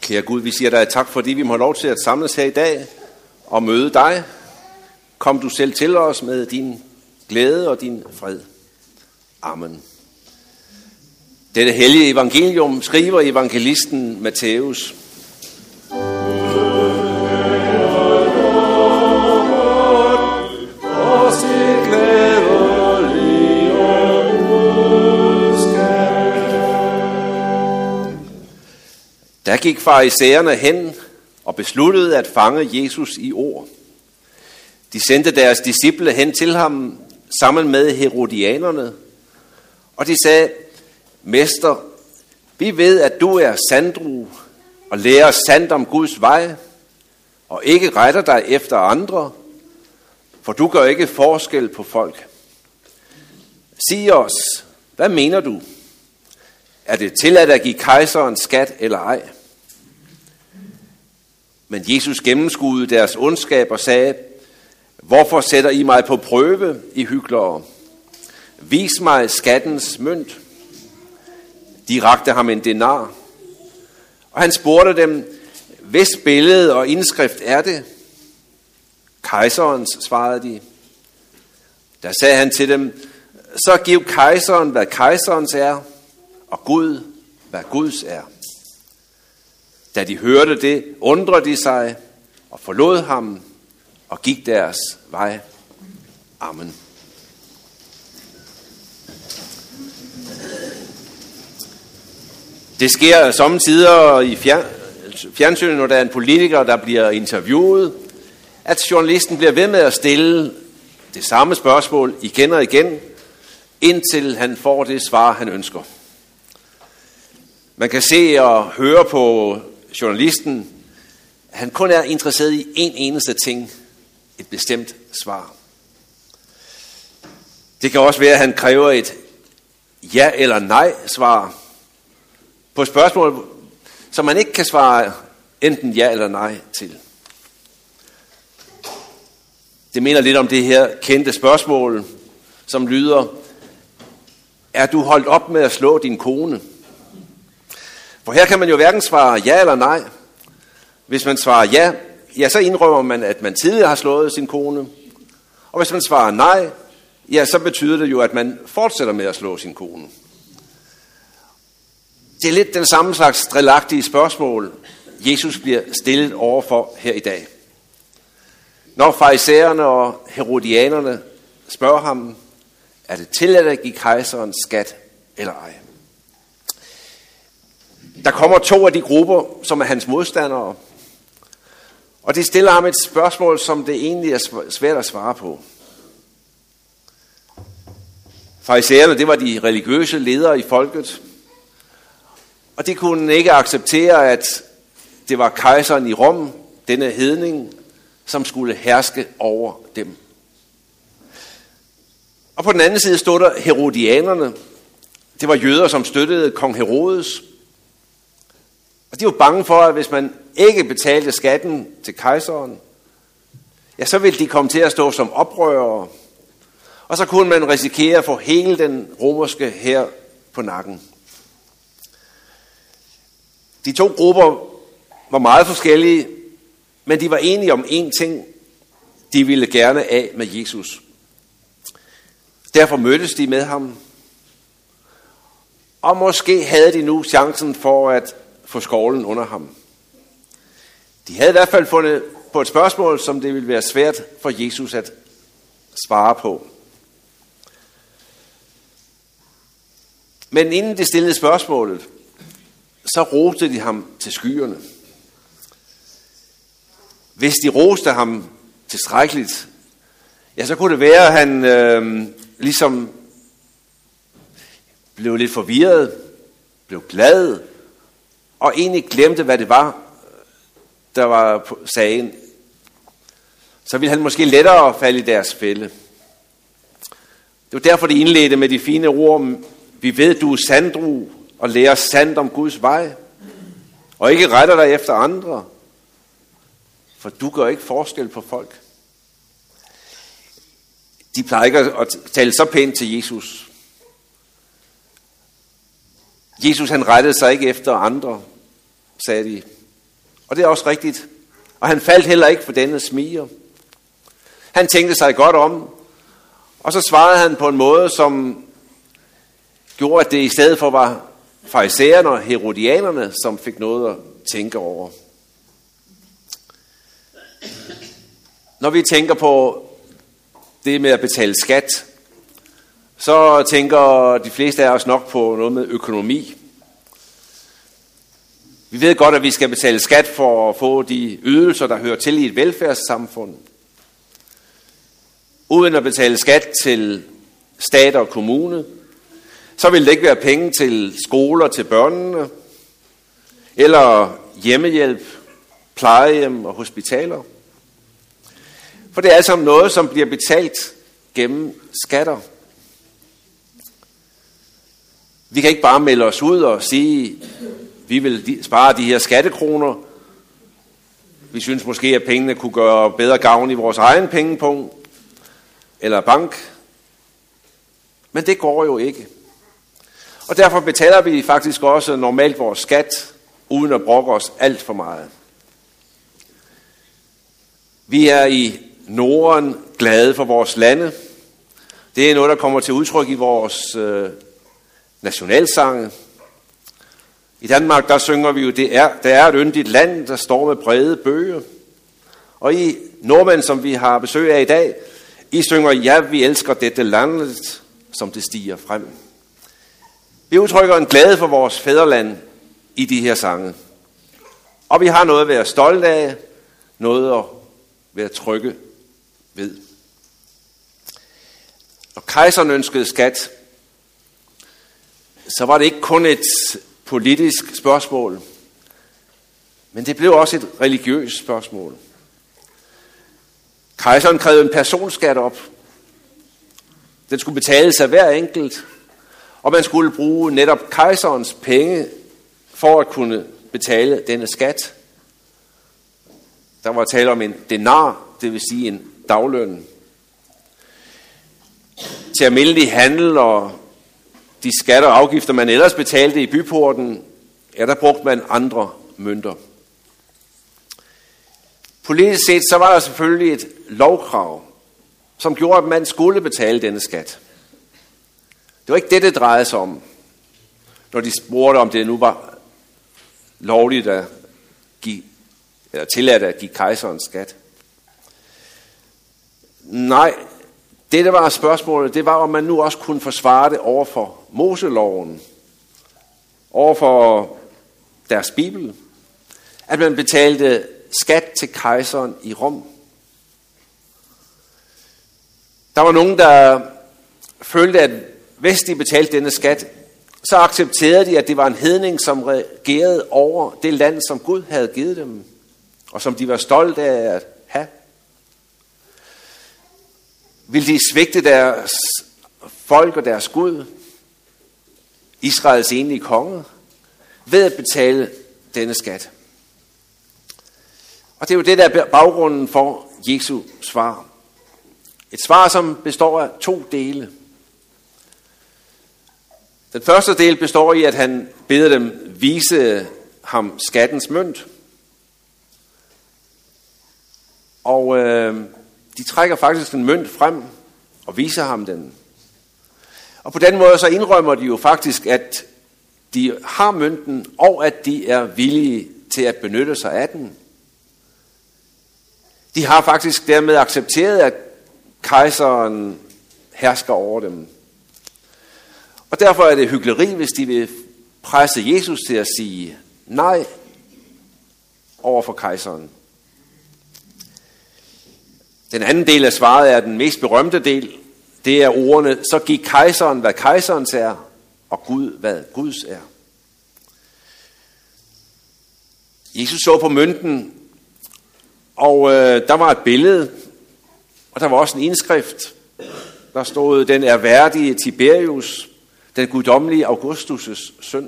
Kære Gud, vi siger dig tak, fordi vi må have lov til at samles her i dag og møde dig. Kom du selv til os med din glæde og din fred. Amen. Dette hellige evangelium skriver evangelisten Matthæus. Der gik farisæerne hen og besluttede at fange Jesus i ord. De sendte deres disciple hen til ham sammen med herodianerne, og de sagde: Mester, vi ved, at du er sandru og lærer sandt om Guds vej, og ikke retter dig efter andre, for du gør ikke forskel på folk. Sig os, hvad mener du? Er det tilladt at give kejseren skat eller ej? Men Jesus gennemskuede deres ondskab og sagde: Hvorfor sætter I mig på prøve, I hyklere? Vis mig skattens mønt. De rakte ham en denar, og han spurgte dem: Hvis billede og indskrift er det? Kejserens, svarede de. Der sagde han til dem: Så giv kejseren, hvad kejserens er, og Gud, hvad Guds er. Da de hørte det, undrede de sig og forlod ham og gik deres vej. Amen. Det sker sommetider i fjernsynet, når der er en politiker, der bliver interviewet, at journalisten bliver ved med at stille det samme spørgsmål igen og igen, indtil han får det svar, han ønsker. Man kan se og høre på journalisten, at han kun er interesseret i en eneste ting, et bestemt svar. Det kan også være, at han kræver et ja eller nej svar på spørgsmål, som man ikke kan svare enten ja eller nej til. Det minder lidt om det her kendte spørgsmål, som lyder: Er du holdt op med at slå din kone? For her kan man jo hverken svare ja eller nej. Hvis man svarer ja, så indrømmer man, at man tidligere har slået sin kone. Og hvis man svarer nej, ja, så betyder det jo, at man fortsætter med at slå sin kone. Det er lidt den samme slags drillagtige spørgsmål, Jesus bliver stillet overfor her i dag. Når farisæerne og herodianerne spørger ham: Er det tilladt at give kejseren skat eller ej? Der kommer to af de grupper, som er hans modstandere, og de stiller ham et spørgsmål, som det egentlig er svært at svare på. Farisæerne, det var de religiøse ledere i folket, og de kunne ikke acceptere, at det var kejseren i Rom, denne hedning, som skulle herske over dem. Og på den anden side stod der herodianerne. Det var jøder, som støttede kong Herodes. Og de var bange for, at hvis man ikke betalte skatten til kejseren, ja, så ville de komme til at stå som oprørere. Og så kunne man risikere at få hele den romerske hær på nakken. De to grupper var meget forskellige, men de var enige om én ting: de ville gerne af med Jesus. Derfor mødtes de med ham, og måske havde de nu chancen for at få skovlen under ham. De havde i hvert fald fundet på et spørgsmål, som det ville være svært for Jesus at svare på. Men inden de stillede spørgsmålet, så roste de ham til skyerne. Hvis de roste ham tilstrækkeligt, ja, så kunne det være, at han ligesom blev lidt forvirret, blev glad, og egentlig glemte, hvad det var, der var på sagen. Så ville han måske lettere falde i deres fælde. Det var derfor, de indledte med de fine ord: Vi ved, du er sandru og lærer sandt om Guds vej, og ikke retter dig efter andre, for du gør ikke forskel på folk. De plejer ikke at tale så pænt til Jesus. Jesus, han rettede sig ikke efter andre, sagde de. Og det er også rigtigt. Og han faldt heller ikke for denne smiger. Han tænkte sig godt om, og så svarede han på en måde, som gjorde, at det i stedet for var farisæerne og herodianerne, som fik noget at tænke over. Når vi tænker på det med at betale skat, så tænker de fleste af os nok på noget med økonomi. Vi ved godt, at vi skal betale skat for at få de ydelser, der hører til i et velfærdssamfund. Uden at betale skat til stat og kommune, så vil det ikke være penge til skoler til børnene, eller hjemmehjælp, plejehjem og hospitaler. For det er altså noget, som bliver betalt gennem skatter. Vi kan ikke bare melde os ud og sige, vi vil spare de her skattekroner. Vi synes måske, at pengene kunne gøre bedre gavn i vores egen pengepunkt eller bank. Men det går jo ikke. Og derfor betaler vi faktisk også normalt vores skat, uden at brokke os alt for meget. Vi er i Norden glade for vores lande. Det er noget, der kommer til udtryk i vores nationalsange. I Danmark, der synger vi jo, der er et yndigt land, der står med brede bøge. Og I nordmænd, som vi har besøg af i dag, I synger, ja, vi elsker dette landet, som det stiger frem. Vi udtrykker en glæde for vores fædreland i de her sange. Og vi har noget at være stolte af, noget at være trygge ved. Når kejseren ønskede skat, så var det ikke kun et politisk spørgsmål, men det blev også et religiøst spørgsmål. Kejseren krævede en personskat op. Den skulle betales af hver enkelt, og man skulle bruge netop kejserens penge for at kunne betale denne skat. Der var tale om en denar, det vil sige en dagløn. Til almindelig handel og de skatter og afgifter, man ellers betalte i byporten, der brugte man andre mønter. Politisk set, så var der selvfølgelig et lovkrav, som gjorde, at man skulle betale denne skat. Det var ikke det drejede sig om, når de spurgte, om det nu var lovligt at give, eller tilladt at give kejseren skat. Nej, det der var spørgsmålet, det var, om man nu også kunne forsvare det over for Moseloven, over for deres bibel, at man betalte skat til kejseren i Rom. Der var nogen, der følte, at hvis de betalte denne skat, så accepterede de, at det var en hedning, som regerede over det land, som Gud havde givet dem, og som de var stolte af at have. Vil de svigte deres folk og deres Gud, Israels enlige konge, ved at betale denne skat? Og det er jo det, der er baggrunden for Jesu svar. Et svar, som består af 2 dele. Den første del består i, at han beder dem vise ham skattens mønt. Og de trækker faktisk en mønt frem og viser ham den. Og på den måde så indrømmer de jo faktisk, at de har mønten, og at de er villige til at benytte sig af den. De har faktisk dermed accepteret, at kejseren hersker over dem. Og derfor er det hykleri, hvis de vil presse Jesus til at sige nej over for kejseren. Den anden del af svaret er den mest berømte del. Det er ordene, så giv kejseren, hvad kejserens er, og Gud, hvad Guds er. Jesus så på mønten, og der var et billede, og der var også en indskrift. Der stod, den er værdige Tiberius, den guddommelige Augustus' søn.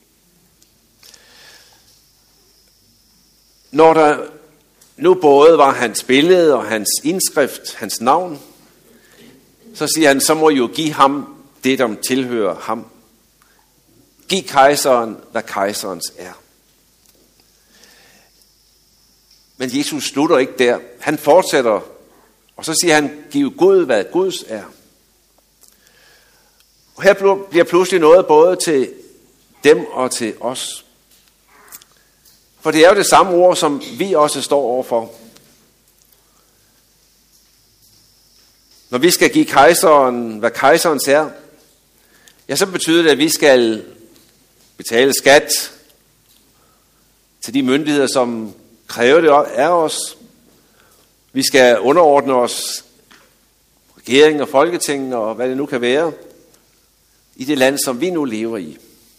Når der nu både var hans billede og hans indskrift, hans navn, så siger han, så må I jo give ham det, der tilhører ham. Giv kejseren, hvad kejserens er. Men Jesus slutter ikke der. Han fortsætter, og så siger han, giv Gud, hvad Guds er. Og her bliver pludselig noget både til dem og til os. For det er jo det samme ord, som vi også står overfor. Når vi skal give kejseren, hvad kejserens er, ja, så betyder det, at vi skal betale skat til de myndigheder, som kræver det af os. Vi skal underordne os regering og folketing og hvad det nu kan være i det land, som vi nu lever i.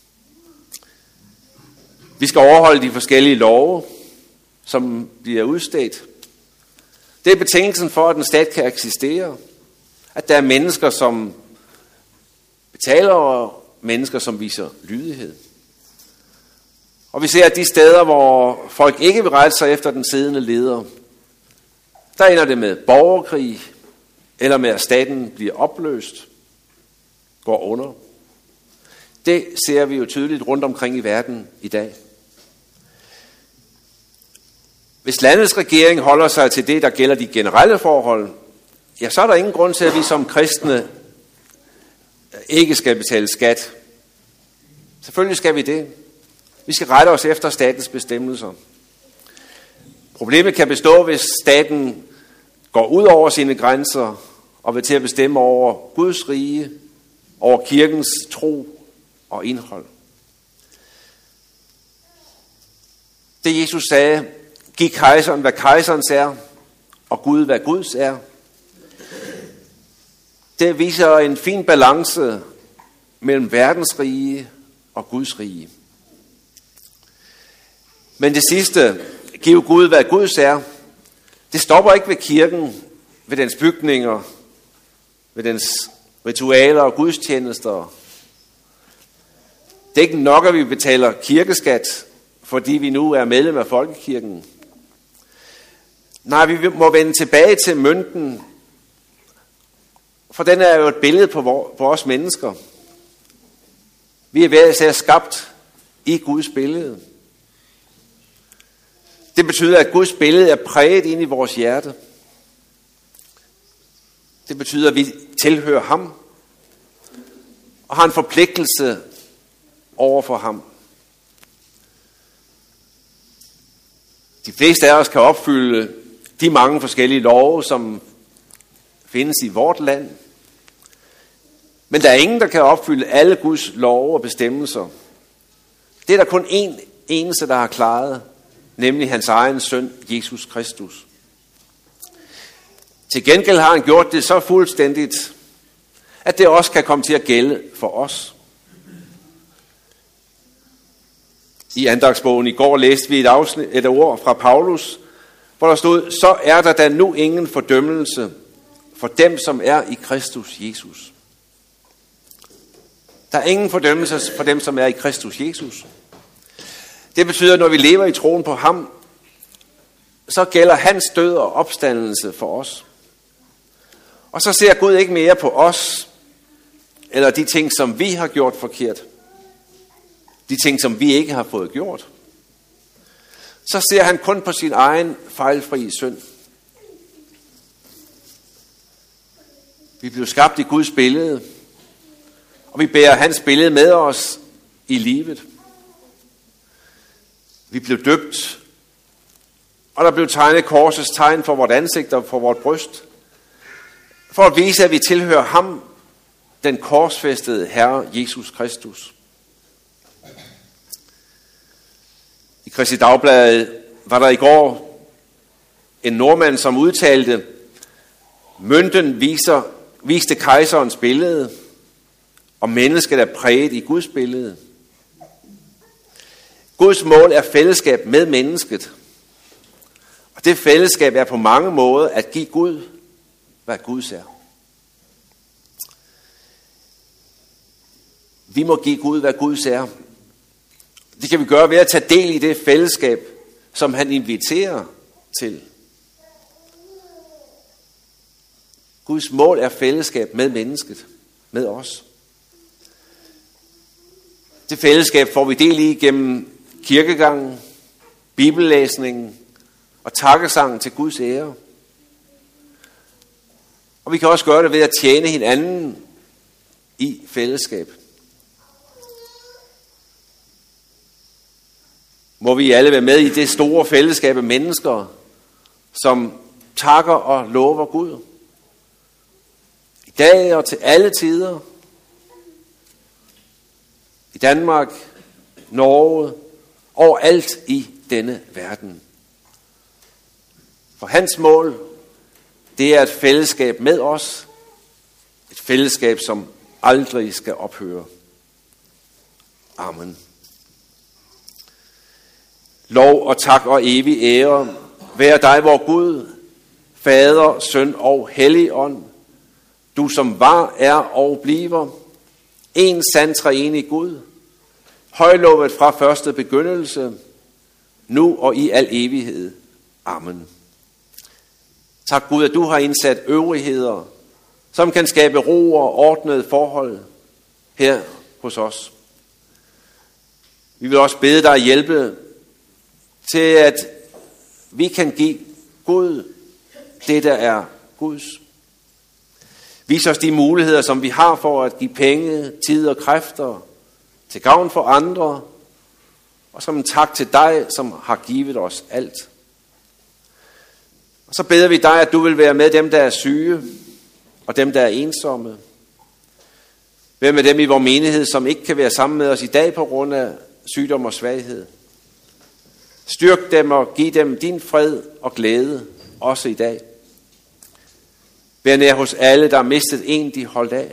Vi skal overholde de forskellige love, som bliver udstedt. Det er betingelsen for, at en stat kan eksistere. At der er mennesker, som betaler, og mennesker, som viser lydighed. Og vi ser, at de steder, hvor folk ikke vil rette sig efter den siddende leder, der ender det med borgerkrig, eller med at staten bliver opløst, går under. Det ser vi jo tydeligt rundt omkring i verden i dag. Hvis landets regering holder sig til det, der gælder de generelle forhold, ja, så er der ingen grund til, at vi som kristne ikke skal betale skat. Selvfølgelig skal vi det. Vi skal rette os efter statens bestemmelser. Problemet kan bestå, hvis staten går ud over sine grænser og vil til at bestemme over Guds rige, over kirkens tro og indhold. Det Jesus sagde, giv kejseren, hvad kejserens er, og Gud, hvad Guds er. Det viser en fin balance mellem verdens rige og Guds rige. Men det sidste, giv Gud, hvad Guds er, det stopper ikke ved kirken, ved dens bygninger, ved dens ritualer og gudstjenester. Det er ikke nok, at vi betaler kirkeskat, fordi vi nu er medlem af folkekirken. Nej, vi må vende tilbage til mønten, for den er jo et billede på os mennesker. Vi er hver især skabt i Guds billede. Det betyder, at Guds billede er præget ind i vores hjerte. Det betyder, at vi tilhører ham og har en forpligtelse over for ham. De fleste af os kan opfylde de mange forskellige love, som findes i vort land. Men der er ingen, der kan opfylde alle Guds love og bestemmelser. Det er der kun én eneste, der har klaret, nemlig hans egen søn, Jesus Kristus. Til gengæld har han gjort det så fuldstændigt, at det også kan komme til at gælde for os. I andagsbogen i går læste vi et ord fra Paulus, hvor der stod, så er der da nu ingen fordømmelse for dem, som er i Kristus Jesus. Der er ingen fordømmelse for dem, som er i Kristus Jesus. Det betyder, at når vi lever i troen på ham, så gælder hans død og opstandelse for os. Og så ser Gud ikke mere på os, eller de ting, som vi har gjort forkert. De ting, som vi ikke har fået gjort. Så ser han kun på sin egen fejlfri søn. Vi blev skabt i Guds billede, og vi bærer hans billede med os i livet. Vi blev døbt, og der blev tegnet korsets tegn for vort ansigt og for vort bryst, for at vise, at vi tilhører ham, den korsfæstede Herre Jesus Kristus. I Kristi Dagblad var der i går en nordmand, som udtalte, mønten viste kejserens billede, og mennesket er præget i Guds billede. Guds mål er fællesskab med mennesket. Og det fællesskab er på mange måder at give Gud, hvad Guds er. Vi må give Gud, hvad Guds er. Det kan vi gøre ved at tage del i det fællesskab, som han inviterer til. Guds mål er fællesskab med mennesket, med os. Det fællesskab får vi del i gennem kirkegangen, bibellæsningen og takkesang til Guds ære. Og vi kan også gøre det ved at tjene hinanden i fællesskab. Må vi alle være med i det store fællesskab af mennesker, som takker og lover Gud. I dag og til alle tider. I Danmark, Norge, overalt i denne verden. For hans mål, det er et fællesskab med os. Et fællesskab, som aldrig skal ophøre. Amen. Lov og tak og evig ære være dig, vor Gud, Fader, Søn og Helligånd, du som var, er og bliver, en sand treenig Gud, højlovet fra første begyndelse, nu og i al evighed. Amen. Tak Gud, at du har indsat øvrigheder, som kan skabe ro og ordnede forhold her hos os. Vi vil også bede dig hjælpe til, at vi kan give Gud det, der er Guds. Vis os de muligheder, som vi har for at give penge, tid og kræfter til gavn for andre, og som en tak til dig, som har givet os alt. Og så beder vi dig, at du vil være med dem, der er syge, og dem, der er ensomme. Vær med dem i vores menighed, som ikke kan være sammen med os i dag på grund af sygdom og svaghed. Styrk dem og giv dem din fred og glæde, også i dag. Vær nær hos alle, der har mistet en, de holdt af.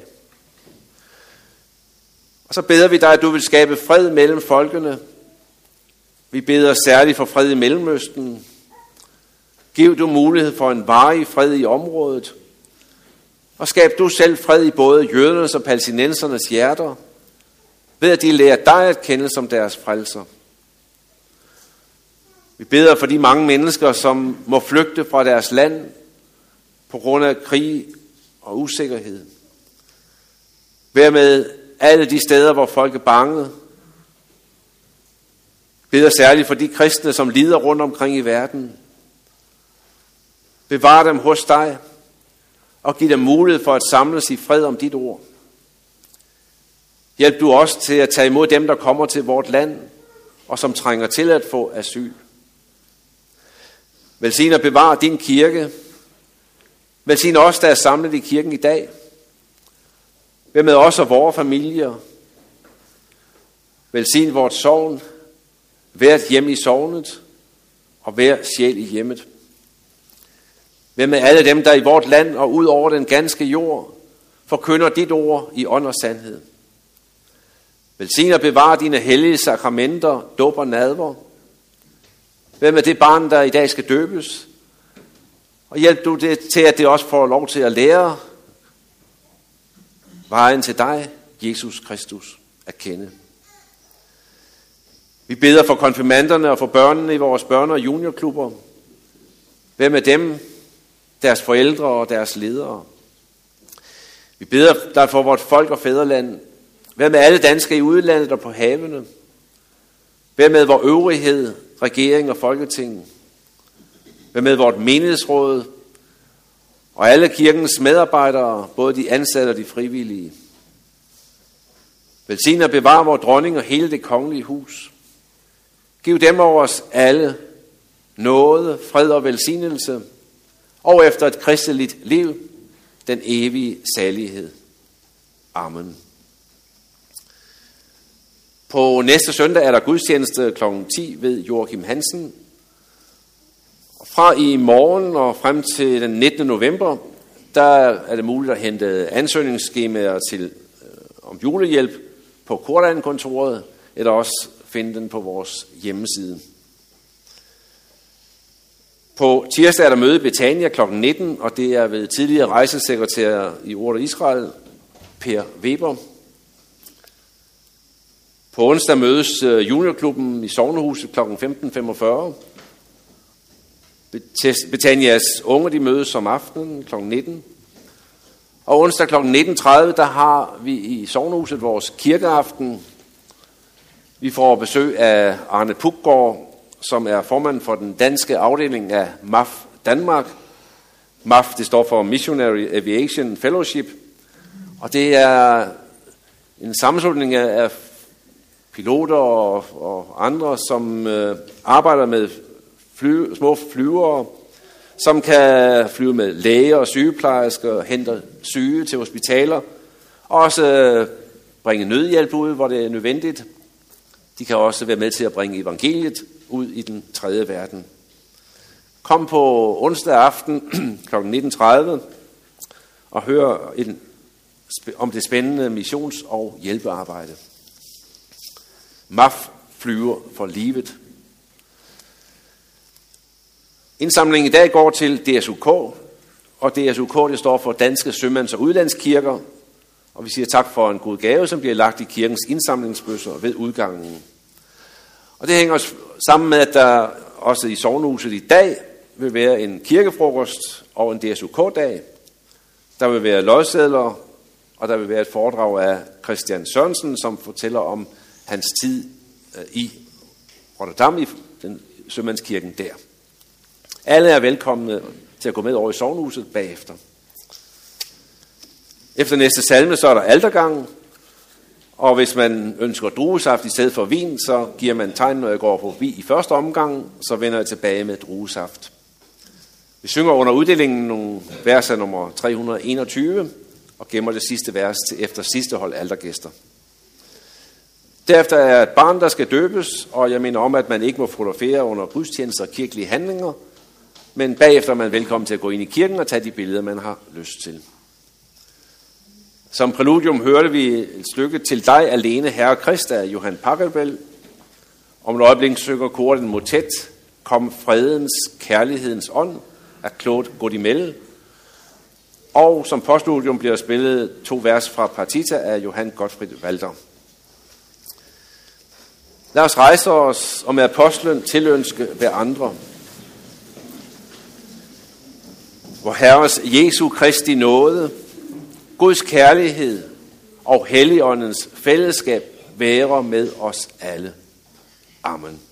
Og så beder vi dig, at du vil skabe fred mellem folkene. Vi beder særligt for fred i Mellemøsten. Giv du mulighed for en varig fred i området. Og skab du selv fred i både jødernes og palæstinensernes hjerter, ved at de lærer dig at kende som deres frelser. Vi beder for de mange mennesker, som må flygte fra deres land på grund af krig og usikkerhed. Vær med alle de steder, hvor folk er bange. Vi beder særligt for de kristne, som lider rundt omkring i verden. Bevar dem hos dig og giv dem mulighed for at samles i fred om dit ord. Hjælp du os til at tage imod dem, der kommer til vort land og som trænger til at få asyl. Velsign og bevar din kirke. Velsign os, der er samlet i kirken i dag. Vær med os og vores familier. Velsign vort sogn, hvert hjem i sognet og hver sjæl i hjemmet. Vær med alle dem, der i vort land og ud over den ganske jord forkynder dit ord i ånd og sandhed. Velsign og bevar dine hellige sakramenter, dåb og nadver. Vær med det barn, der i dag skal døbes. Og hjælp du det til, at det også får lov til at lære vejen til dig, Jesus Kristus, at kende. Vi beder for konfirmanderne og for børnene i vores børne- og juniorklubber. Vær med dem, deres forældre og deres ledere. Vi beder dig for vort folk og fædreland. Vær med alle danskere i udlandet og på havene. Vær med vor øvrighed, regering og folketing. Vær med vort menighedsråd og alle kirkens medarbejdere, både de ansatte og de frivillige. Velsign og bevar vor dronning og hele det kongelige hus. Giv dem over os alle nåde, fred og velsignelse, og efter et kristeligt liv, den evige salighed. Amen. På næste søndag er der gudstjeneste kl. 10 ved Joachim Hansen. Fra i morgen og frem til den 19. november, der er det muligt at hente ansøgningsskemaer til om julehjælp på Kordan-kontoret, eller også finde den på vores hjemmeside. På tirsdag er der møde i Betania kl. 19, og det er ved tidligere rejsesekretær i Ordet Israel, Per Weber. På onsdag mødes juniorklubben i Sognehuset kl. 15.45. Betanias unge, de mødes om aftenen kl. 19. Og onsdag kl. 19.30, der har vi i Sognehuset vores kirkeaften. Vi får besøg af Arne Puggaard som er formand for den danske afdeling af MAF Danmark. MAF, det står for Missionary Aviation Fellowship, og det er en sammenslutning af piloter og andre, som arbejder med små flyvere, som kan flyve med læger og sygeplejersker, hente syge til hospitaler, og også bringe nødhjælp ud, hvor det er nødvendigt. De kan også være med til at bringe evangeliet ud i den tredje verden. Kom på onsdag aften kl. 19.30 og hør om det spændende missions- og hjælpearbejde. MAF flyver for livet. Indsamlingen i dag går til DSUK, og DSUK det står for Danske Sømands- og Udlandskirker, og vi siger tak for en god gave, som bliver lagt i kirkens indsamlingsbøsser ved udgangen. Og det hænger sammen med, at der også i sognehuset i dag vil være en kirkefrokost og en DSUK-dag. Der vil være lodsedler, og der vil være et foredrag af Christian Sørensen, som fortæller om hans tid i Rotterdam, i den sømandskirken der. Alle er velkomne til at gå med over i sognehuset bagefter. Efter næste salme, så er der altergang, og hvis man ønsker druesaft i stedet for vin, så giver man tegn, når jeg går forbi i første omgang, så vender jeg tilbage med druesaft. Vi synger under uddelingen nogle verser nummer 321, og gemmer det sidste vers til efter sidste hold altergæster. Derefter er et barn, der skal døbes, og jeg mener om, at man ikke må fotografere under gudstjenester og kirkelige handlinger, men bagefter er man velkommen til at gå ind i kirken og tage de billeder, man har lyst til. Som præludium hørte vi et stykke Til dig alene, Herre Krist af Johan Pachelbel. Om et øjeblik synger koret en motet, Kom fredens, kærlighedens ånd af Claude Gaudimel. Og som postludium bliver spillet 2 vers fra Partita af Johann Gottfried Walter. Lad os rejse os og med apostlen tilønske hver andre. Vor Herres Jesu Kristi nåde, Guds kærlighed og Helligåndens fællesskab være med os alle. Amen.